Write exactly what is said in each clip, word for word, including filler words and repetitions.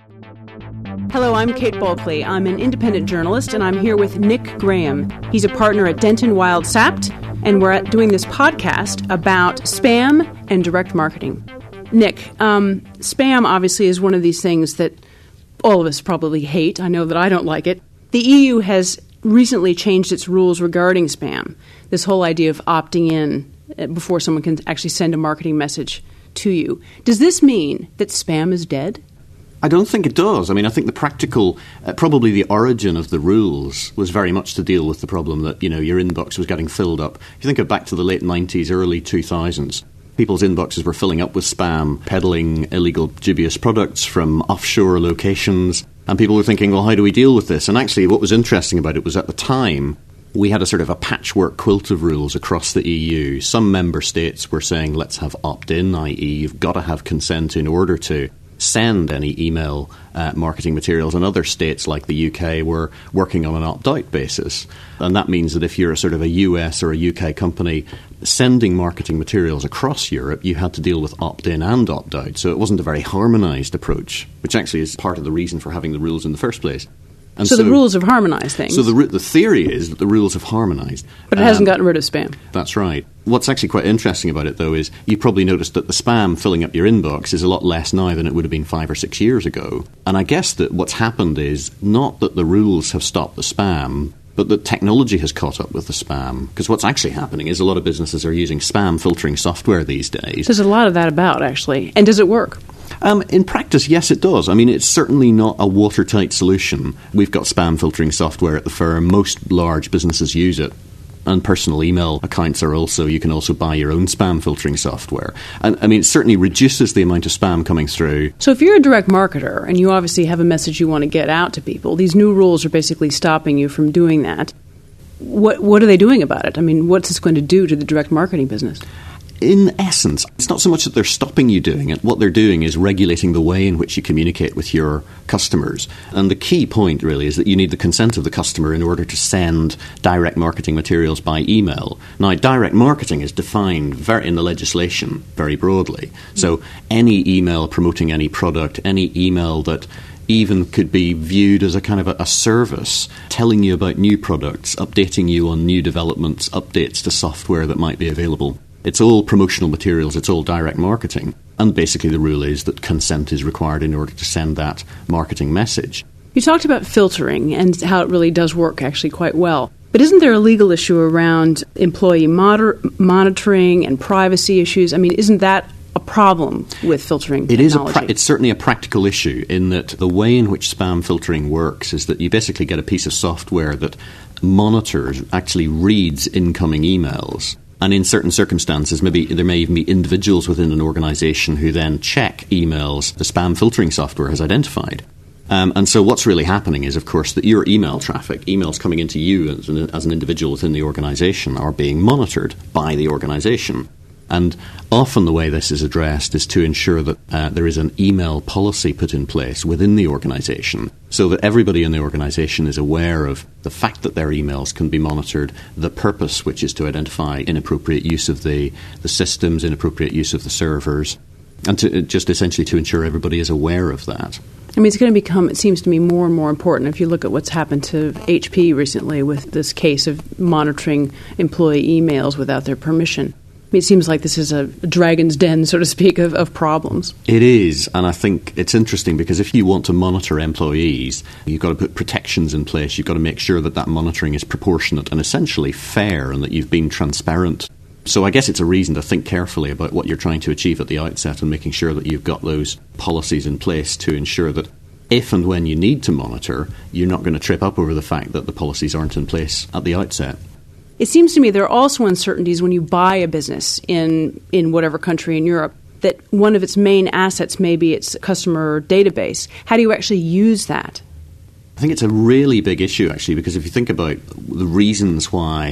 Hello, I'm Kate Bulkley. I'm an independent journalist, and I'm here with Nick Graham. He's a partner at Denton Wild Sapt, and we're at doing this podcast about spam and direct marketing. Nick, um, spam obviously is one of these things that all of us probably hate. I know that I don't like it. The E U has recently changed its rules regarding spam, this whole idea of opting in before someone can actually send a marketing message to you. Does this mean that spam is dead? I don't think it does. I mean, I think the practical, uh, probably the origin of the rules was very much to deal with the problem that, you know, your inbox was getting filled up. If you think of back to the late nineties, early two thousands, people's inboxes were filling up with spam, peddling illegal, dubious products from offshore locations. And people were thinking, well, how do we deal with this? And actually, what was interesting about it was at the time, we had a sort of a patchwork quilt of rules across the E U. Some member states were saying, let's have opt-in, that is you've got to have consent in order to send any email uh, marketing materials, and other states like the U K were working on an opt-out basis. And that means that if you're a sort of a U S or a U K company sending marketing materials across Europe, you had to deal with opt-in and opt-out. So it wasn't a very harmonised approach, which actually is part of the reason for having the rules in the first place. And so, so the rules have harmonised things. So the the theory is that the rules have harmonised. But it um, hasn't gotten rid of spam. That's right. What's actually quite interesting about it, though, is you probably noticed that the spam filling up your inbox is a lot less now than it would have been five or six years ago. And I guess that what's happened is not that the rules have stopped the spam, but that technology has caught up with the spam. Because what's actually happening is a lot of businesses are using spam filtering software these days. There's a lot of that about, actually. And does it work? Um, in practice, yes, it does. I mean, it's certainly not a watertight solution. We've got spam filtering software at the firm. Most large businesses use it. And personal email accounts are also, you can also buy your own spam filtering software. And I mean, it certainly reduces the amount of spam coming through. So if you're a direct marketer and you obviously have a message you want to get out to people, these new rules are basically stopping you from doing that. What, what are they doing about it? I mean, what's this going to do to the direct marketing business? In essence, it's not so much that they're stopping you doing it. What they're doing is regulating the way in which you communicate with your customers. And the key point, really, is that you need the consent of the customer in order to send direct marketing materials by email. Now, direct marketing is defined very, in the legislation very broadly. So any email promoting any product, any email that even could be viewed as a kind of a, a service, telling you about new products, updating you on new developments, updates to software that might be available. It's all promotional materials, it's all direct marketing. And basically the rule is that consent is required in order to send that marketing message. You talked about filtering and how it really does work actually quite well. But isn't there a legal issue around employee moder- monitoring and privacy issues? I mean, isn't that a problem with filtering it technology? Is a pra- it's certainly a practical issue in that the way in which spam filtering works is that you basically get a piece of software that monitors, actually reads incoming emails. And in certain circumstances, maybe there may even be individuals within an organisation who then check emails the spam filtering software has identified. Um, and so what's really happening is, of course, that your email traffic, emails coming into you as an, as an individual within the organisation, are being monitored by the organisation. And often the way this is addressed is to ensure that uh, there is an email policy put in place within the organisation so that everybody in the organisation is aware of the fact that their emails can be monitored, the purpose, which is to identify inappropriate use of the, the systems, inappropriate use of the servers, and to just essentially to ensure everybody is aware of that. I mean, it's going to become, it seems to me, more and more important if you look at what's happened to H P recently with this case of monitoring employee emails without their permission. I mean, it seems like this is a dragon's den, so to speak, of, of problems. It is, and I think it's interesting because if you want to monitor employees, you've got to put protections in place. You've got to make sure that that monitoring is proportionate and essentially fair and that you've been transparent. So I guess it's a reason to think carefully about what you're trying to achieve at the outset and making sure that you've got those policies in place to ensure that if and when you need to monitor, you're not going to trip up over the fact that the policies aren't in place at the outset. It seems to me there are also uncertainties when you buy a business in, in whatever country in Europe, that one of its main assets may be its customer database. How do you actually use that? I think it's a really big issue, actually, because if you think about the reasons why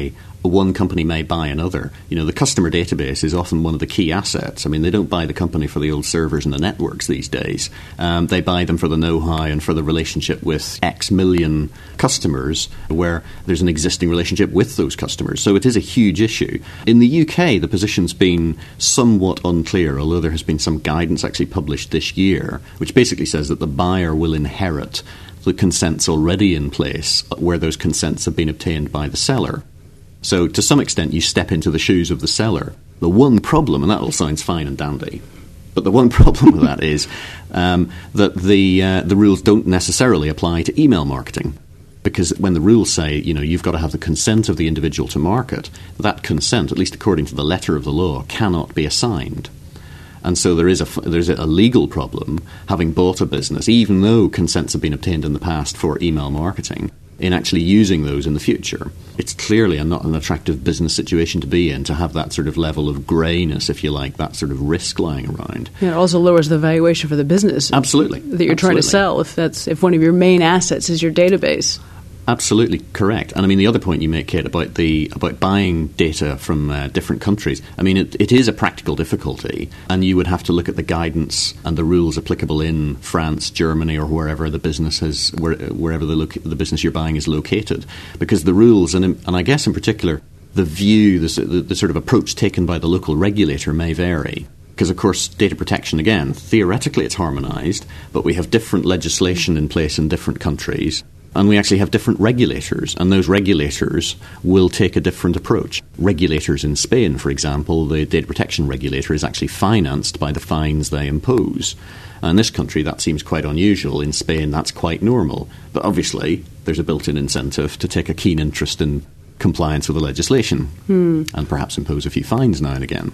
one company may buy another. You know, the customer database is often one of the key assets. I mean, they don't buy the company for the old servers and the networks these days. Um, they buy them for the know-how and for the relationship with X million customers where there's an existing relationship with those customers. So it is a huge issue. In the U K, the position's been somewhat unclear, although there has been some guidance actually published this year, which basically says that the buyer will inherit the consents already in place where those consents have been obtained by the seller. So to some extent, you step into the shoes of the seller. The one problem, and that all sounds fine and dandy, but the one problem with that is um, that the uh, the rules don't necessarily apply to email marketing. Because when the rules say, you know, you've got to have the consent of the individual to market, that consent, at least according to the letter of the law, cannot be assigned. And so there is a, there's a legal problem having bought a business, even though consents have been obtained in the past for email marketing, in actually using those in the future. It's clearly a, not an attractive business situation to be in, to have that sort of level of greyness, if you like, that sort of risk lying around. Yeah, it also lowers the valuation for the business. Absolutely. That you're Absolutely. trying to sell, if that's if one of your main assets is your database. Absolutely correct. And I mean, the other point you make, Kate, about the about buying data from uh, different countries, I mean, it, it is a practical difficulty, and you would have to look at the guidance and the rules applicable in France, Germany, or wherever the business is, where, wherever the, loca- the business you're buying is located, because the rules, and, in, and I guess in particular, the view, the, the, the sort of approach taken by the local regulator may vary. Because, of course, data protection, again, theoretically it's harmonised, but we have different legislation in place in different countries. And we actually have different regulators, and those regulators will take a different approach. Regulators in Spain, for example, the data protection regulator is actually financed by the fines they impose. And in this country, that seems quite unusual. In Spain, that's quite normal. But obviously, there's a built-in incentive to take a keen interest in compliance with the legislation hmm. and perhaps impose a few fines now and again.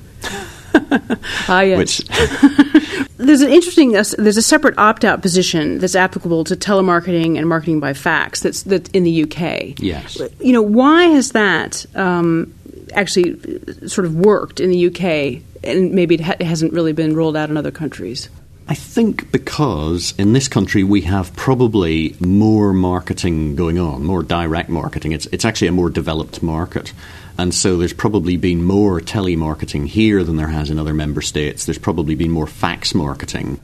Ah, yes. Which there's an interesting. Uh, there's a separate opt-out position that's applicable to telemarketing and marketing by fax. That's that's in the U K. Yes. You know, why has that um, actually sort of worked in the U K, and maybe it, ha- it hasn't really been rolled out in other countries? I think because in this country we have probably more marketing going on, more direct marketing. It's it's actually a more developed market. And so there's probably been more telemarketing here than there has in other member states. There's probably been more fax marketing.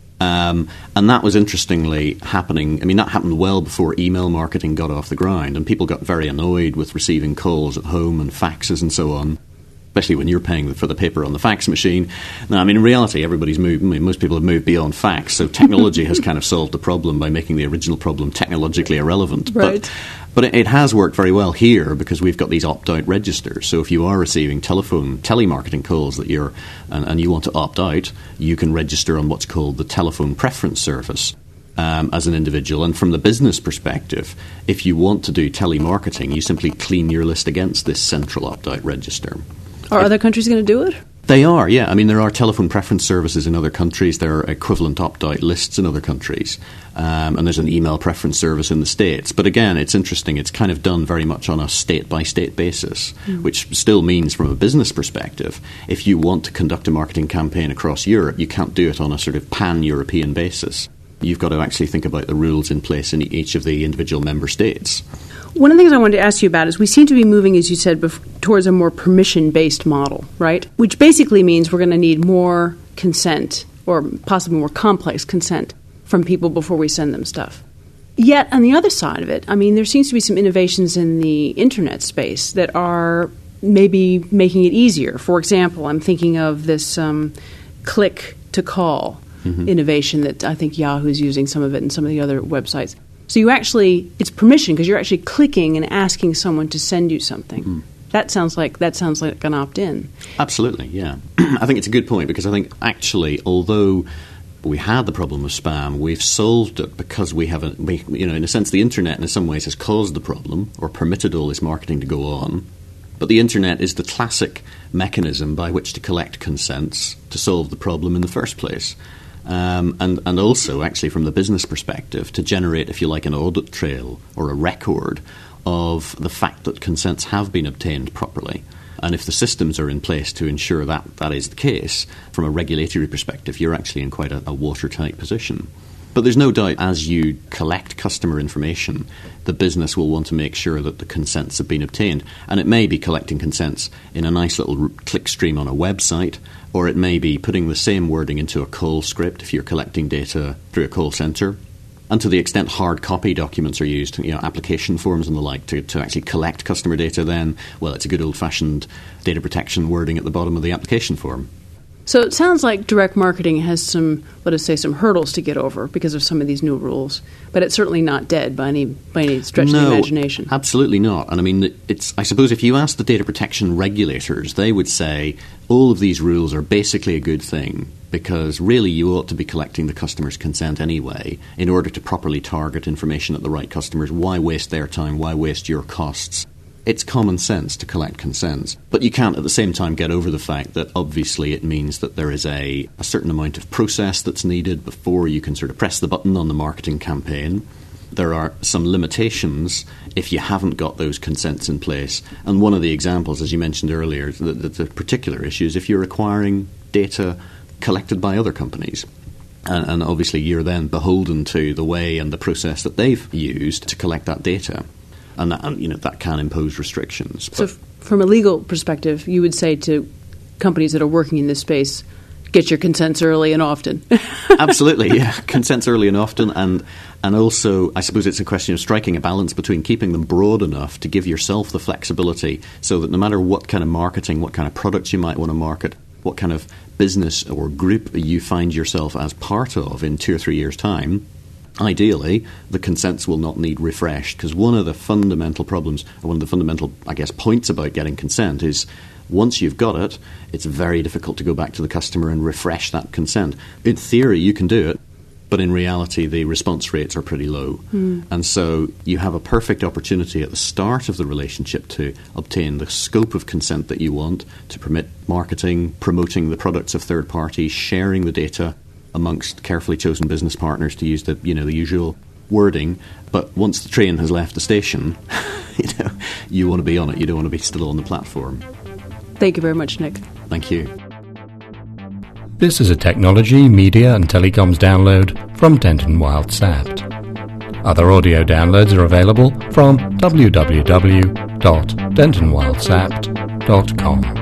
Um, and that was interestingly happening. I mean, that happened well before email marketing got off the ground, and people got very annoyed with receiving calls at home and faxes and so on, especially when you're paying for the paper on the fax machine. Now, I mean, in reality, everybody's moved, I mean, most people have moved beyond fax, so technology has kind of solved the problem by making the original problem technologically irrelevant. Right. But, but it, it has worked very well here because we've got these opt-out registers. So if you are receiving telephone, telemarketing calls that you're, and, and you want to opt out, you can register on what's called the telephone preference service. Um, as an individual. And from the business perspective, if you want to do telemarketing, you simply clean your list against this central opt-out register. Are other countries going to do it? They are, yeah. I mean, there are telephone preference services in other countries. There are equivalent opt-out lists in other countries. Um, and there's an email preference service in the States. But again, it's interesting. It's kind of done very much on a state-by-state basis, mm. which still means from a business perspective, if you want to conduct a marketing campaign across Europe, you can't do it on a sort of pan-European basis. You've got to actually think about the rules in place in each of the individual member states. One of the things I wanted to ask you about is we seem to be moving, as you said, bef- towards a more permission-based model, right? Which basically means we're going to need more consent, or possibly more complex consent, from people before we send them stuff. Yet, on the other side of it, I mean, there seems to be some innovations in the Internet space that are maybe making it easier. For example, I'm thinking of this um, click-to-call mm-hmm. innovation that I think Yahoo's using some of it and some of the other websites. So you actually, it's permission because you're actually clicking and asking someone to send you something. Mm. That sounds like that sounds like an opt-in. Absolutely, yeah. I think it's a good point because I think actually, although we had the problem of spam, we've solved it because we have a, we, you know, in a sense, the internet in some ways has caused the problem or permitted all this marketing to go on. But the internet is the classic mechanism by which to collect consents to solve the problem in the first place. Um, and, and also, actually, from the business perspective, to generate, if you like, an audit trail or a record of the fact that consents have been obtained properly. And if the systems are in place to ensure that that is the case, from a regulatory perspective, you're actually in quite a, a watertight position. But there's no doubt as you collect customer information, the business will want to make sure that the consents have been obtained. And it may be collecting consents in a nice little click stream on a website, or it may be putting the same wording into a call script if you're collecting data through a call centre. And to the extent hard copy documents are used, you know, application forms and the like, to, to actually collect customer data, then, well, it's a good old-fashioned data protection wording at the bottom of the application form. So it sounds like direct marketing has some, let us say, some hurdles to get over because of some of these new rules. But it's certainly not dead by any by any stretch no, of the imagination. Absolutely not. And I mean, it's. I suppose if you ask the data protection regulators, they would say all of these rules are basically a good thing because really you ought to be collecting the customer's consent anyway in order to properly target information at the right customers. Why waste their time? Why waste your costs? It's common sense to collect consents. But you can't at the same time get over the fact that obviously it means that there is a, a certain amount of process that's needed before you can sort of press the button on the marketing campaign. There are some limitations if you haven't got those consents in place. And one of the examples, as you mentioned earlier, the, the, the particular issue is if you're acquiring data collected by other companies. And, and obviously you're then beholden to the way and the process that they've used to collect that data. And that, you know, that can impose restrictions. So f- from a legal perspective, you would say to companies that are working in this space, get your consents early and often. Absolutely, yeah. Consents early and often. And, and also, I suppose it's a question of striking a balance between keeping them broad enough to give yourself the flexibility so that no matter what kind of marketing, what kind of products you might want to market, what kind of business or group you find yourself as part of in two or three years' time, ideally, the consents will not need refreshed, because one of the fundamental problems, or one of the fundamental, I guess, points about getting consent is once you've got it, it's very difficult to go back to the customer and refresh that consent. In theory, you can do it, but in reality, the response rates are pretty low. Mm. And so you have a perfect opportunity at the start of the relationship to obtain the scope of consent that you want, to permit marketing, promoting the products of third parties, sharing the data amongst carefully chosen business partners, to use the you know the usual wording. But once the train has left the station, you know you want to be on it. You don't want to be still on the platform. Thank you very much, Nick. Thank you. This is a technology, media and telecoms download from Denton Wild Sapt. Other audio downloads are available from w w w dot denton wild sapt dot com.